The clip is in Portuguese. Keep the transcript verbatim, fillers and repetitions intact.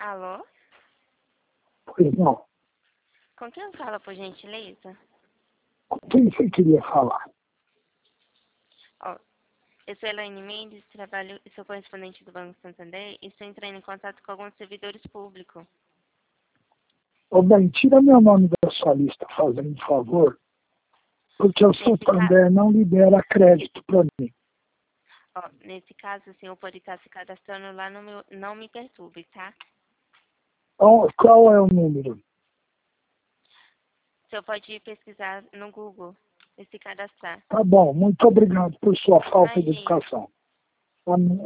Alô? Pois não. Com quem eu falo, por gentileza? Com quem você queria falar? Ó, eu sou Elaine Mendes, trabalho e sou correspondente do Banco Santander e estou entrando em contato com alguns servidores públicos. Ô, bem, tira meu nome da sua lista, fazendo um favor, porque o Santander não libera crédito para mim. Ó, nesse caso, o senhor pode estar se cadastrando lá no meu Não Me Perturbe, tá? Então, qual é o número? O senhor pode pesquisar no Google e se cadastrar. Tá bom, muito obrigado por sua falta de Imagina. educação.